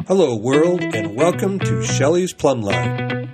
Hello, world, and welcome to Shelley's Plumb Line.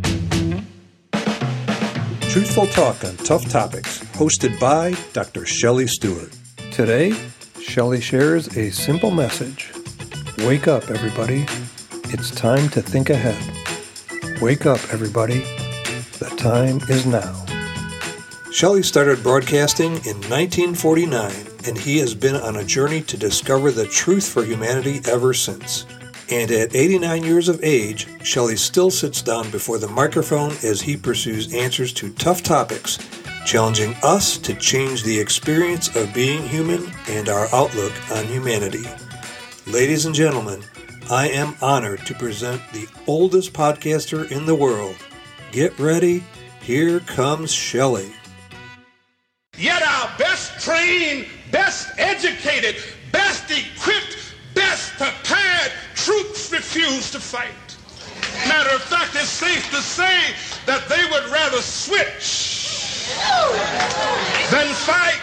Truthful talk on tough topics, hosted by Dr. Shelley Stewart. Today, Shelley shares a simple message. Wake up, everybody. It's time to think ahead. Wake up, everybody. The time is now. Shelley started broadcasting in 1949, and he has been on a journey to discover the truth for humanity ever since. And at 89 years of age, Shelley still sits down before the microphone as he pursues answers to tough topics, challenging us to change the experience of being human and our outlook on humanity. Ladies and gentlemen, I am honored to present the oldest podcaster in the world. Get ready, here comes Shelley. Yet our best trained, best educated, best equipped, best prepared troops refuse to fight. Matter of fact, it's safe to say that they would rather switch than fight.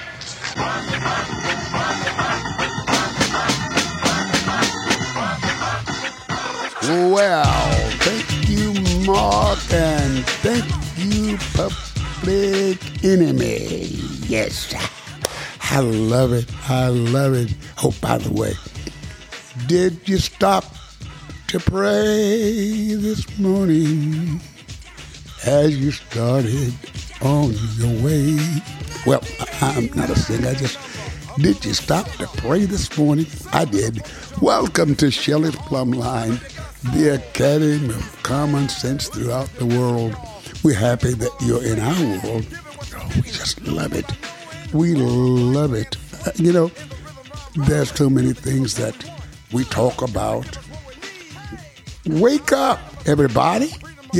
Well, thank you, Mark, and thank you, Public Enemy. Yes, I love it. I love it. Oh, by the way, did you stop to pray this morning as you started on your way? Well, I'm not a singer. Did you stop to pray this morning? I did. Welcome to Shelley's Plumb Line, the Academy of Common Sense throughout the world. We're happy that you're in our world. Oh, we just love it. We love it. There's so many things that we talk about. Wake up, everybody.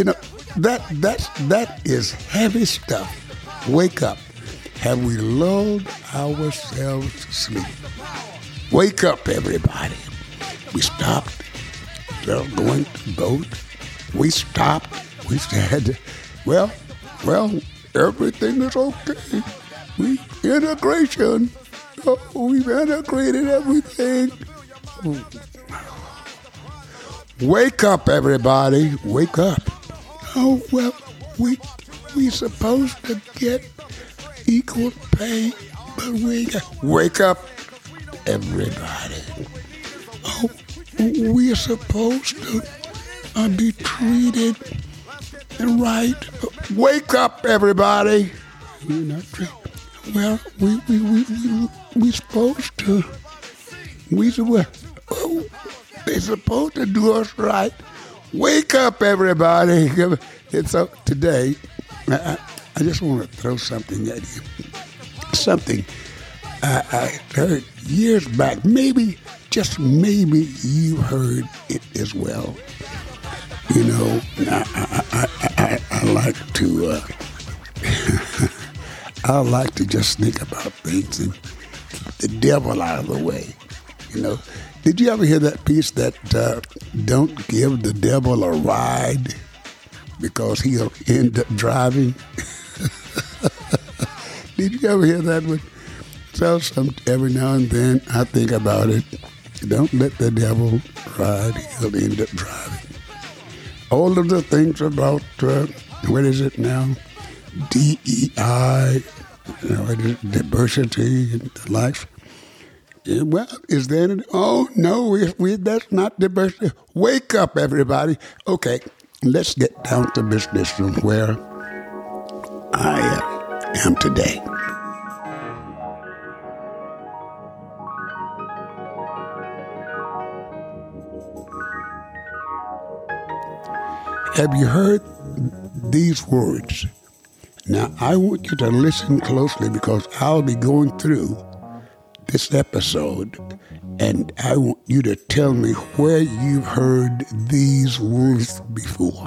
That is heavy stuff. Wake up. Have we lulled ourselves to sleep? Wake up, everybody. We stopped going to vote. We stopped. We said, well, everything is okay. Integration. Oh, we've integrated everything. Wake up, everybody. Wake up. Oh, well, we supposed to get equal pay, but wake up, everybody. Oh, we're supposed to be treated right. Wake up, everybody. We're not treated. Well, we supposed to. They're supposed to do us right. Wake up, everybody. And so today, I just want to throw something at you. Something I heard years back. Maybe, just maybe you heard it as well. I like to I like to just think about things and keep the devil out of the way. Did you ever hear that piece that don't give the devil a ride because he'll end up driving? Did you ever hear that one? So every now and then I think about it. Don't let the devil ride, he'll end up driving. All of the things about, what is it now? DEI, diversity and the likes. Well, is there any? Oh, no, that's not diversity. Wake up, everybody. Okay, let's get down to business from where I am today. Have you heard these words? Now, I want you to listen closely because I'll be going through this episode, and I want you to tell me where you've heard these words before.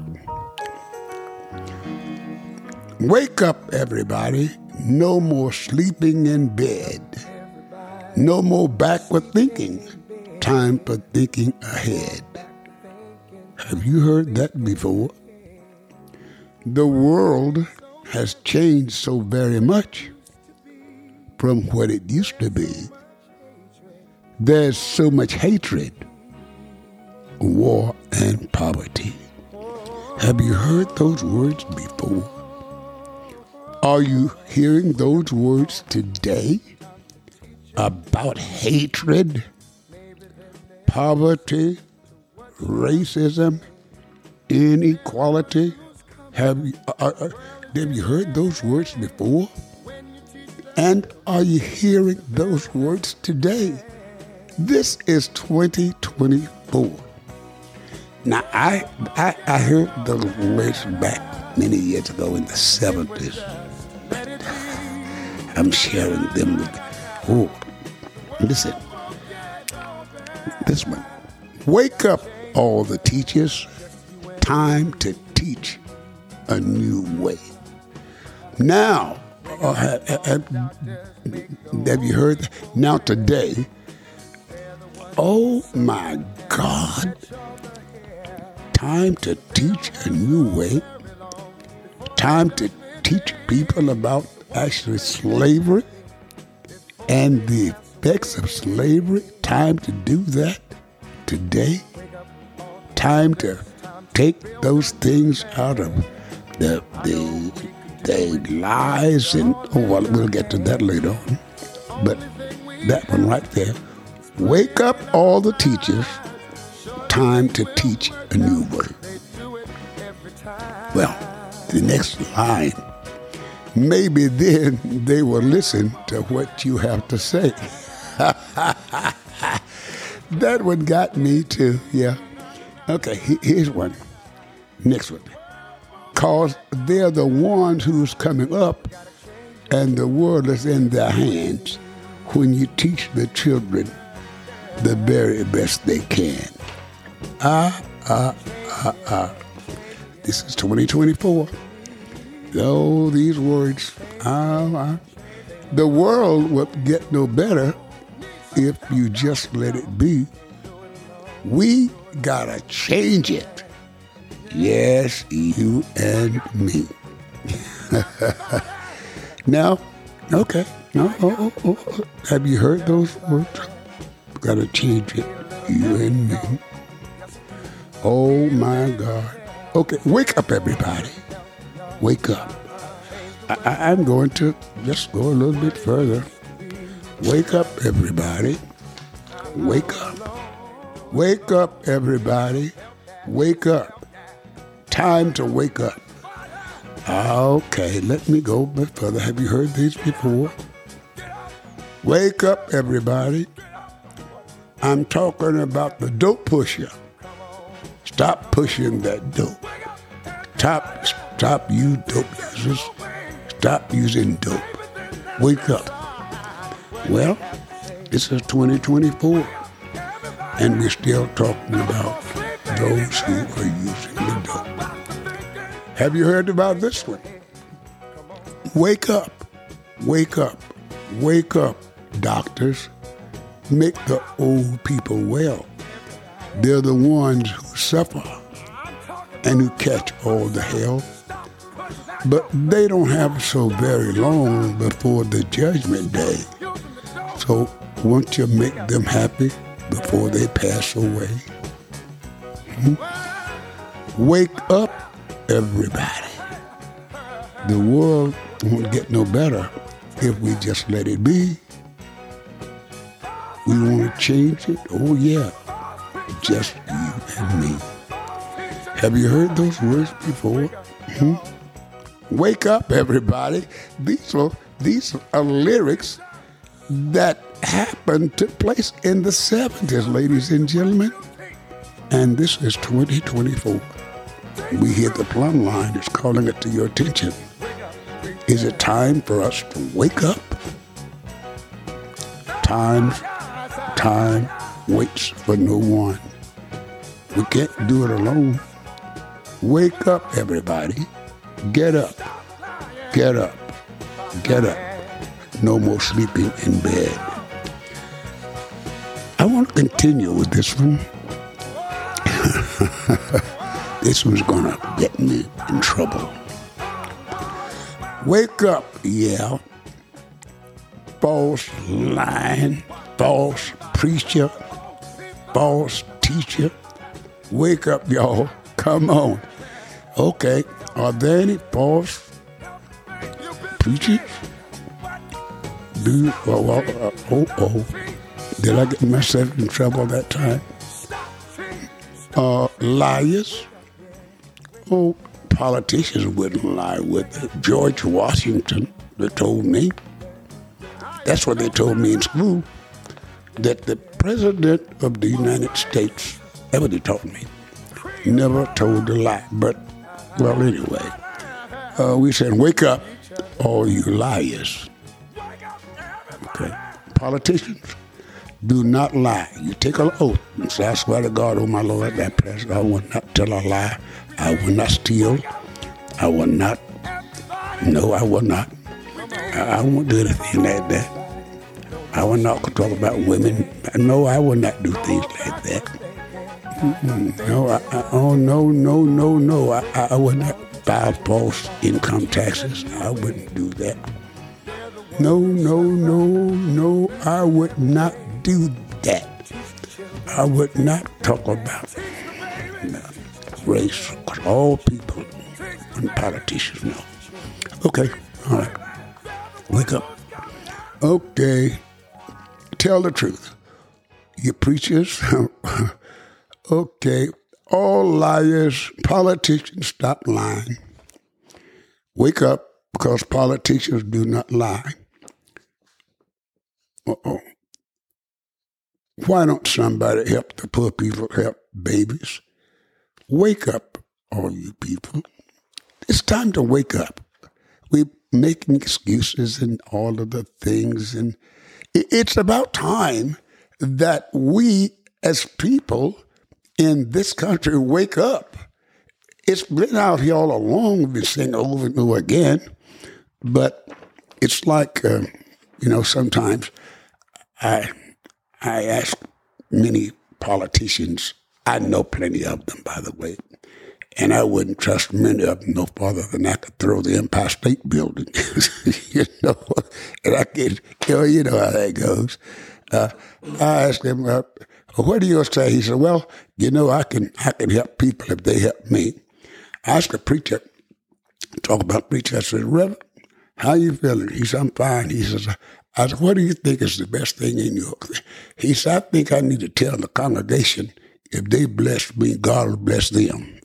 Wake up, everybody. No more sleeping in bed. No more backward thinking. Time for thinking ahead. Have you heard that before? The world has changed so very much from what it used to be. There's so much hatred war, and poverty. Have you heard those words before? Are you hearing those words today about hatred, poverty, racism, inequality? Have you heard those words before? And are you hearing those words today? This is 2024. Now, I heard those words back many years ago in the 70s. But I'm sharing them with listen. This one. Wake up, all the teachers. Time to teach a new way. Now, have you heard that? Now today, oh my God, time to teach a new way. Time to teach people about actually slavery and the effects of slavery. Time to do that today. Time to take those things out of the lies and we'll get to that later on. But that one right there. Wake up, all the teachers. Time to teach a new way. Well, the next line. Maybe then they will listen to what you have to say. That one got me too, yeah. Okay, here's one. Next one. Because they're the ones who's coming up and the world is in their hands when you teach the children the very best they can. This is 2024. Oh, these words. The world will get no better if you just let it be. We gotta change it. Yes, you and me. Now, okay. No, have you heard those words? Gotta change it. You and me. Oh my God. Okay, wake up, everybody. Wake up. I'm going to just go a little bit further. Wake up, everybody. Wake up. Wake up, everybody. Wake up. Time to wake up. Okay, let me go a bit further. Have you heard these before? Wake up, everybody. I'm talking about the dope pusher. Stop pushing that dope. Stop you dope users. Stop using dope. Wake up. Well, this is 2024, and we're still talking about those who are using the dope. Have you heard about this one? Wake up. Wake up. Wake up, doctors. Make the old people well. They're the ones who suffer and who catch all the hell. But they don't have so very long before the judgment day. So won't you make them happy before they pass away? Wake up, everybody. The world won't get no better if we just let it be. We want to change it? Oh, yeah. Just you and me. Have you heard those words before? Wake up, everybody. These are lyrics that took place in the 70s, ladies and gentlemen. And this is 2024. We hear the plumb line is calling it to your attention. Is it time for us to wake up? Time waits for no one. We can't do it alone. Wake up, everybody. Get up. Get up. Get up. No more sleeping in bed. I want to continue with this one. This one's going to get me in trouble. Wake up, yeah. False lying, false preacher, false teacher, Wake up, y'all. Come on. Okay. Are there any false preachers? Did I get myself in trouble that time? Liars? Oh, politicians wouldn't lie with it. George Washington, they told me. That's what they told me in school, that the President of the United States, that's what they told me, never told a lie. But, well, anyway, we said, wake up, all you liars. Okay. Politicians, do not lie. You take an oath and say, I swear to God, oh my Lord, that President, I will not tell a lie. I will not steal. I will not. No, I will not. I won't do anything like that. I will not talk about women. No, I will not do things like that. No, no. I will not file false income taxes. I wouldn't do that. No, I would not do that. I would not talk about race, because all people and politicians know. Okay, all right. Wake up. Okay, tell the truth. You preachers, okay, all liars, politicians, stop lying. Wake up, because politicians do not lie. Why don't somebody help the poor people, help babies? Wake up, all you people. It's time to wake up. We're making excuses and all of the things, and it's about time that we as people in this country wake up. It's been out here all along. We've been saying over and over again, but it's like, sometimes I ask many politicians, I know plenty of them, by the way, and I wouldn't trust many of them no farther than I could throw the Empire State Building, and I could, you know how that goes. I asked him, what do you say? He said, well, I can help people if they help me. I asked a preacher, talk about preacher, I said, Reverend, how you feeling? He said, I'm fine. He says, I said, what do you think is the best thing in your thing? He said, I think I need to tell the congregation, if they bless me, God will bless them.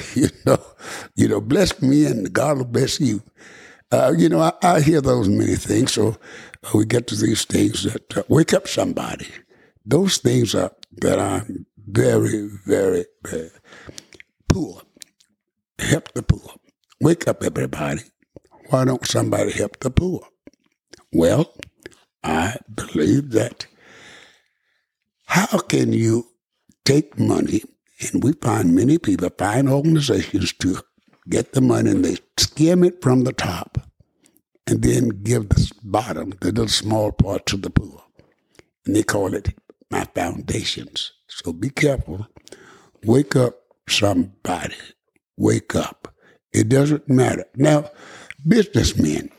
Bless me and God will bless you. I hear those many things, so we get to these things that wake up somebody. Those things are that I'm very, very, very poor. Help the poor. Wake up, everybody. Why don't somebody help the poor? Well, I believe that how can you take money, and we find many people, find organizations to get the money, and they skim it from the top and then give the bottom, the little small part, to the poor. And they call it my foundations. So be careful. Wake up, somebody. Wake up. It doesn't matter. Now, businessmen,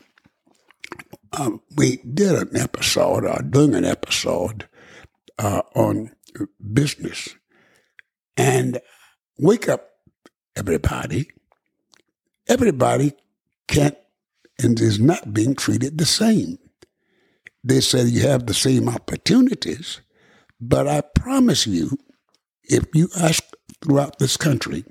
we did an episode, or doing an episode on business. And wake up, everybody. Everybody can't and is not being treated the same. They say you have the same opportunities, but I promise you, if you ask throughout this country,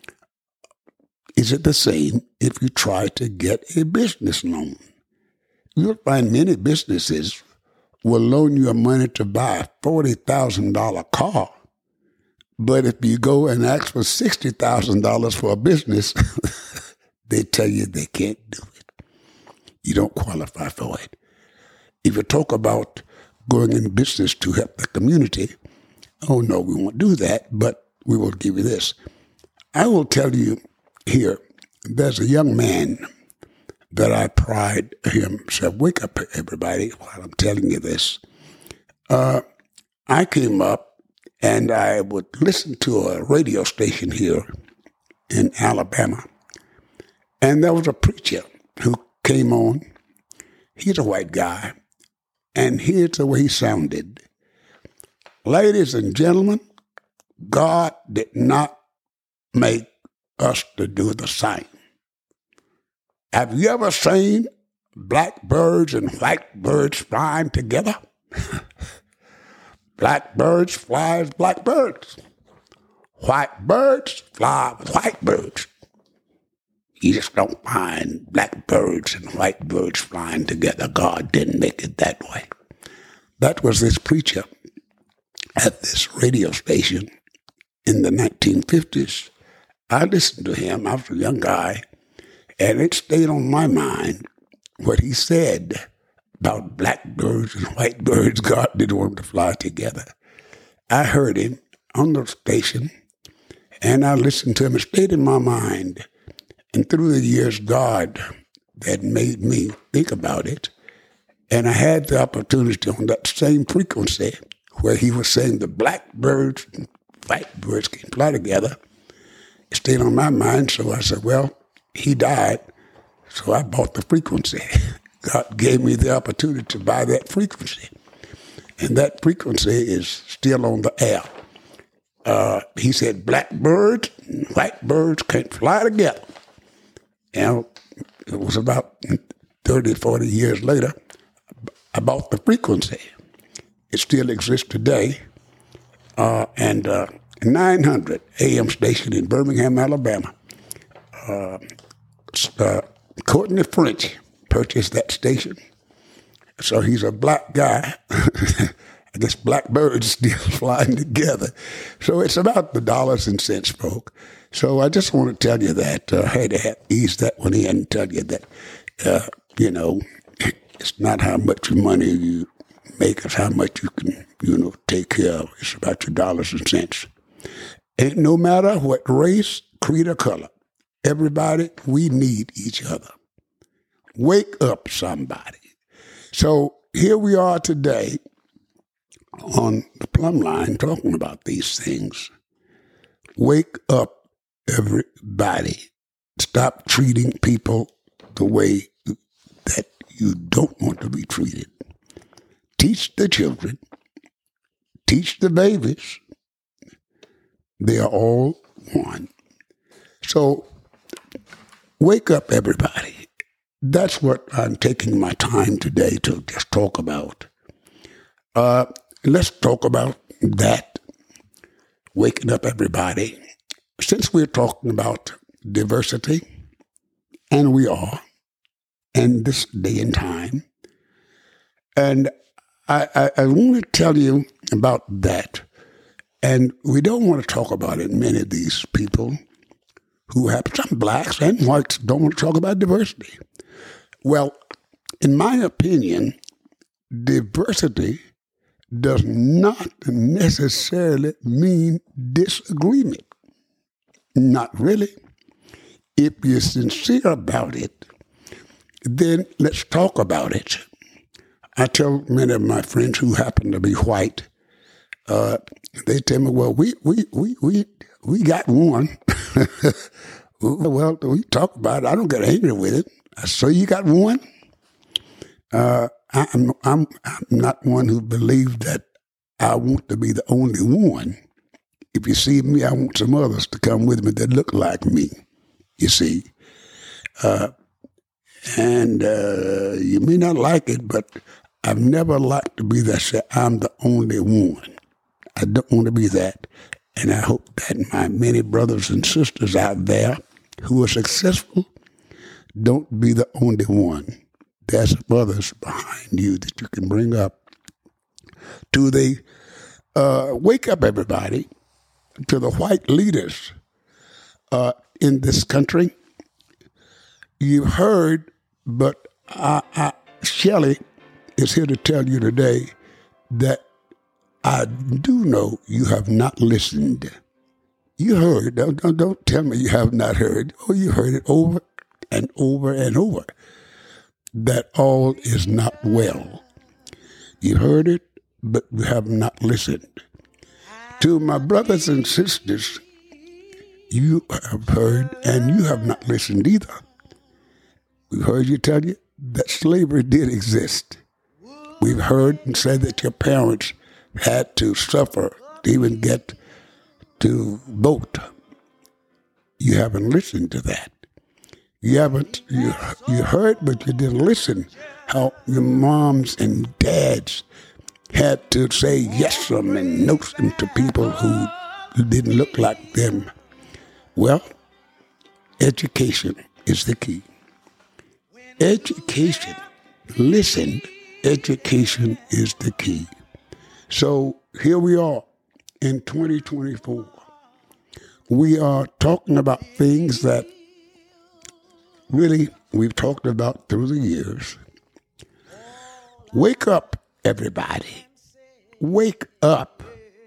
is it the same if you try to get a business loan? You'll find many businesses will loan you money to buy a $40,000 car. But if you go and ask for $60,000 for a business, they tell you they can't do it. You don't qualify for it. If you talk about going in business to help the community, oh no, we won't do that, but we will give you this. I will tell you here, there's a young man that I pride him, said, wake up, everybody, while I'm telling you this. I came up and I would listen to a radio station here in Alabama. And there was a preacher who came on. He's a white guy. And here's the way he sounded. Ladies and gentlemen, God did not make us to do the same. Have you ever seen black birds and white birds flying together? Black birds fly as black birds. White birds fly with white birds. You just don't find black birds and white birds flying together. God didn't make it that way. That was this preacher at this radio station in the 1950s. I listened to him. I was a young guy, and it stayed on my mind what he said about black birds and white birds. God didn't want them to fly together. I heard him on the station, and I listened to him. It stayed in my mind. And through the years, God had made me think about it. And I had the opportunity on that same frequency where he was saying the black birds and white birds can fly together. It stayed on my mind, so I said, well, he died, so I bought the frequency. God gave me the opportunity to buy that frequency. And that frequency is still on the air. He said black birds and white birds can't fly together. And it was about 30, 40 years later, I bought the frequency. It still exists today. And 900 AM station in Birmingham, Alabama. Courtney French purchased that station. So he's a black guy. I guess black birds still flying together. So it's about the dollars and cents, folk. So I just want to tell you that. I had to ease that one in and tell you that, it's not how much money you make, it's how much you can, take care of. It's about your dollars and cents. And no matter what race, creed, or color, everybody, we need each other. Wake up, somebody. So here we are today on the plumb line talking about these things. Wake up, everybody. Stop treating people the way that you don't want to be treated. Teach the children. Teach the babies. They are all one. So wake up, everybody. That's what I'm taking my time today to just talk about. Let's talk about that. Waking up, everybody. Since we're talking about diversity, and we are, in this day and time, and I want to tell you about that. And we don't want to talk about it. Many of these people who have, some blacks and whites, don't want to talk about diversity. Well, in my opinion, diversity does not necessarily mean disagreement. Not really. If you're sincere about it, then let's talk about it. I tell many of my friends who happen to be white, they tell me, well, we got one. Well, we talk about it. I don't get angry with it. So you got one? I'm not one who believes that I want to be the only one. If you see me, I want some others to come with me that look like me, you see. And you may not like it, but I've never liked to be that, say, I'm the only one. I don't want to be that. And I hope that my many brothers and sisters out there who are successful don't be the only one. There's others behind you that you can bring up. To the wake up, everybody, to the white leaders in this country. You've heard, but Shelley is here to tell you today that I do know you have not listened. You heard. Don't tell me you have not heard. Oh, you heard it over and over and over. That all is not well. You heard it, but you have not listened. To my brothers and sisters, you have heard and you have not listened either. We've heard you tell you that slavery did exist. We've heard and said that your parents had to suffer to even get to vote. You haven't listened to that. You heard, but you didn't listen. How your moms and dads had to say yes and no to people who didn't look like them. Well, education is the key. Education. Listen, education is the key. So here we are in 2024. We are talking about things that really we've talked about through the years. Wake up, everybody. Wake up.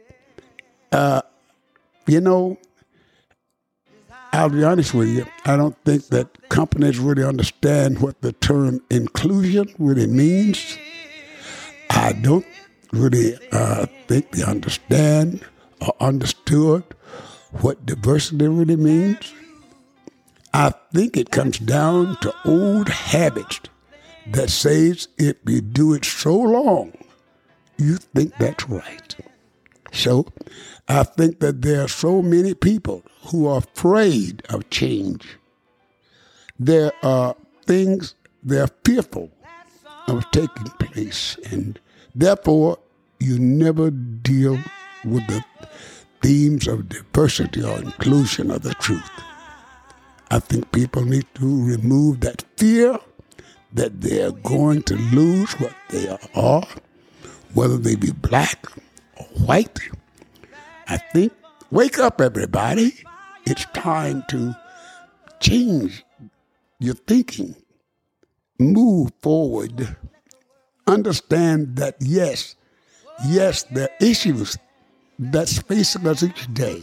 I'll be honest with you, I don't think that companies really understand what the term inclusion really means. I don't really think they understand or understood what diversity really means. I think it comes down to old habits that says if you do it so long, you think that's right. So I think that there are so many people who are afraid of change. There are things they're fearful of taking place, and therefore you never deal with the themes of diversity or inclusion of the truth. I think people need to remove that fear that they're going to lose what they are, whether they be black or white. I think, wake up, everybody. It's time to change your thinking. Move forward. Understand that, yes, there are issues that's facing us each day.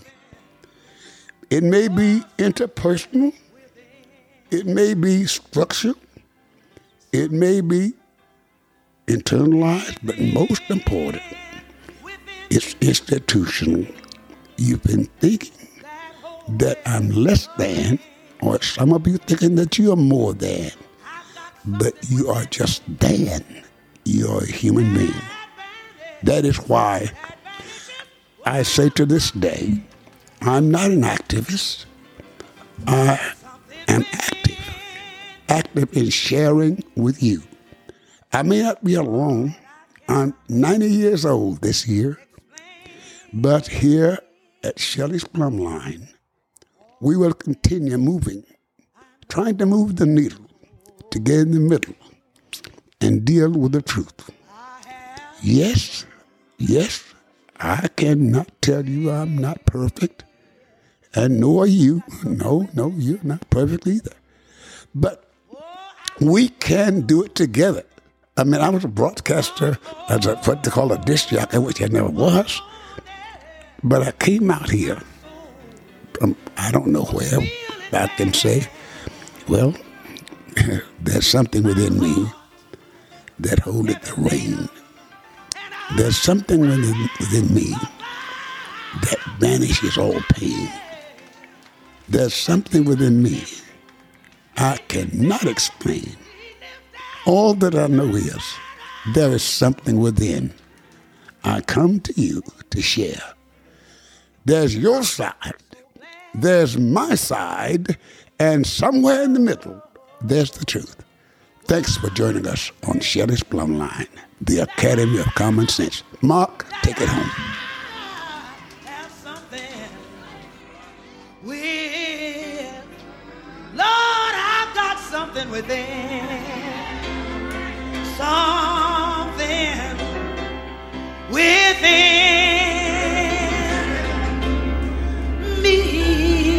It may be interpersonal. It may be structural. It may be internalized, but most important, it's institutional. You've been thinking that I'm less than, or some of you thinking that you are more than, but you are just than. You're a human being. That is why I say to this day, I'm not an activist. I am active in sharing with you. I may not be alone. I'm 90 years old this year, but here at Shelley's Plumb Line, we will continue moving, trying to move the needle to get in the middle and deal with the truth. Yes, I cannot tell you I'm not perfect, and nor are you. No, you're not perfect either. But we can do it together. I mean, I was a broadcaster as what they call a disc jockey, which I never was. But I came out here from I don't know where. I can say, well, there's something within me that holdeth the rein. There's something within me that banishes all pain. There's something within me I cannot explain. All that I know is there is something within. I come to you to share. There's your side, there's my side, and somewhere in the middle, there's the truth. Thanks for joining us on Shelley's Plumb Line, the Academy of Common Sense. Mark, take it home. Lord, I've got something within. Something within me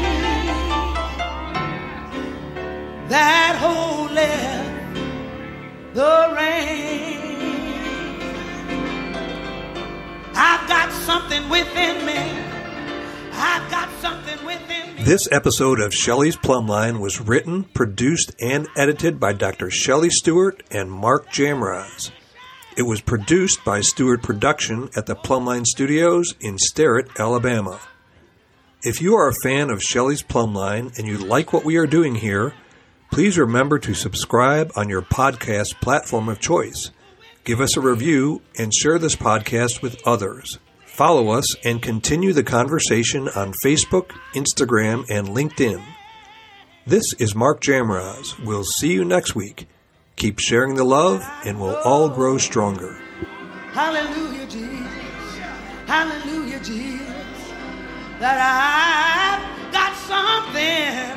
that holdeth the rain. I've got something within me. I've got something within me. This episode of Shelley's Plumb Line was written, produced, and edited by Dr. Shelley Stewart and Mark Jamraz. It was produced by Stewart Production at the Plumb Line Studios in Sterrett, Alabama. If you are a fan of Shelley's Plumb Line and you like what we are doing here, please remember to subscribe on your podcast platform of choice. Give us a review and share this podcast with others. Follow us and continue the conversation on Facebook, Instagram, and LinkedIn. This is Mark Jamroz. We'll see you next week. Keep sharing the love, and we'll all grow stronger. Hallelujah, Jesus. Hallelujah, Jesus. That I've got something.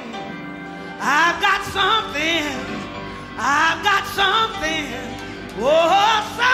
I've got something. I've got something. Oh,